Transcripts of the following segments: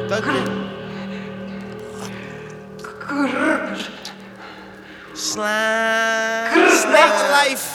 Slime. Snake life.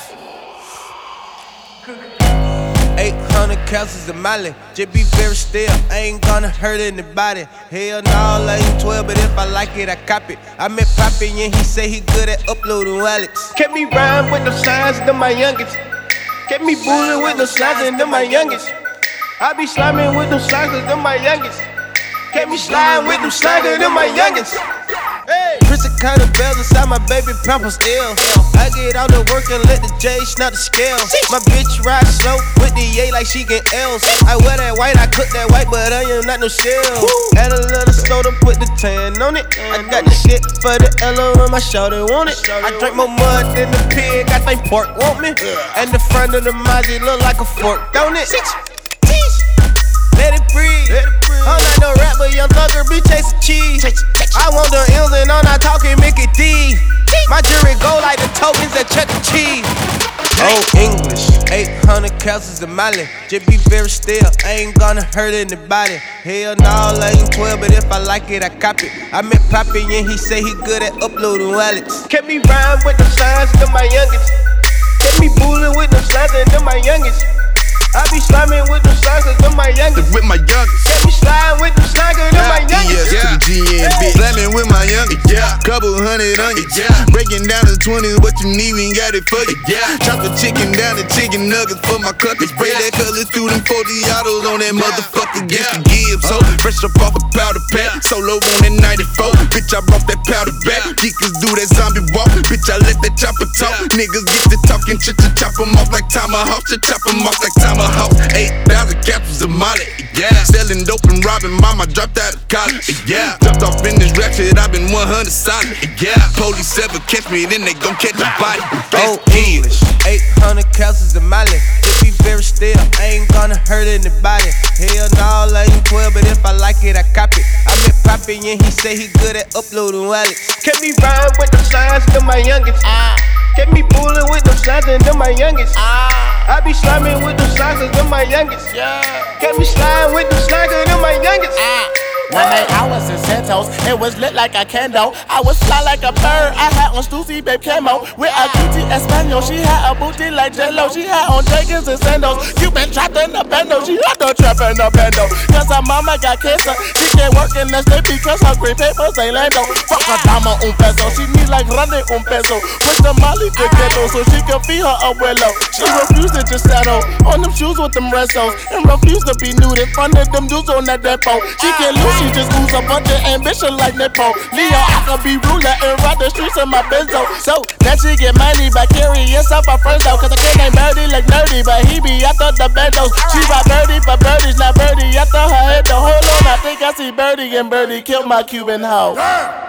800 calories of Molly. Just be very still, I ain't gonna hurt anybody. Hell no, I ain't 12, but if I like it, I cop it. I met Poppy and he say he good at uploading wallets. Kept me rhyme with the signs, them my youngest. Kept me bullying with the signs, and them my youngest. I be sliming with them signs, them my youngest. Kept me sliding with them signs, them my youngest. Prison kind of bells inside my baby pampers ill. I get out to work and let the J snap the scale. My bitch ride slow with the A like she get L's. I wear that white, I cook that white, but I am not no shell. Add a little soda, put the tan on it. I got the shit for the L on my shoulder, want it. I drink more mud than the pig, I think pork want me. And the front of the Mazzy look like a fork, don't it? Let it breathe. I'm not no rap, but young thugger be chasing cheese. I want the M's and I'm not talking Mickey D. My jury go like the tokens at Chuck E. Cheese. Oh, English, 800 calories of Molly. Just be very still, I ain't gonna hurt anybody. Hell no, I ain't 12, but if I like it, I cop it. I met Poppy and he say he good at uploading wallets. Kept me rhyme with the signs, them my youngest. Kept me bullying with the signs, and them my youngest. I be sliming with them slimes, them my youngest. With my youngest. Get me slime with them slimes, them my youngest. To the GN, bitch. Slamming with my youngest. Couple hundred on you. Breaking down to 20, what you need, we ain't got it for you. Chop the chicken down to chicken nuggets for my cluckers. Spray that color through them 40 autos on that motherfucker. Get the Gibbs, so fresh up off a powder pack. Solo on that 94. Bitch, I brought that powder back. Geekers do that zombie walk. Bitch, I let that chopper talk. Niggas get to talking, chop them off like tomahawk. Chop them off like tomahawk. 8,000 capsules of Molly, selling dope and robbing mama, dropped out of college, jumped off in this rap shit, I been 100 solid, police ever catch me, then they gon' catch the body. Oh, English, 800 capsules of Molly. Just be very still, I ain't gonna hurt anybody. Hell no, I ain't 12, but if I like it, I cop it. I met Poppy and he say he good at uploading wallets. Kept me rhyme with the signs, them my youngest. Kept me bullying with them signs, and them my youngest. I be sliming with them signs, them my youngest. Kept me sliding with them signs, them my youngest. One night I was in Santos, it was lit like a candle. I was fly like a bird, I had on Stussy babe camo. With a cutie Espanol, she had a booty like J-Lo. She had on Jenkins and sandals. You been trapped in the bando, she had no trap in the bando. Cause her mama got cancer, she can't work in the state because her green papers ain't Lando. Fuck her dama un peso, she need like running un peso. With the Molly de ghetto so she can feed her abuelo. She refused to just settle on them shoes with them restos. And refused to be nude in front of them dudes on that depot. She can't lose, she just lose a bunch of ambition like Nepo. Leo, I could be ruler and ride the streets in my benzo. So, that she get money by carrying yourself a friends though. Cause I can't name Birdie like Nerdy, but he be after the bendos. She ride Birdie for birdies, not Birdie after her head. The hold on, I think I see Birdie and Birdie killed my Cuban hoe.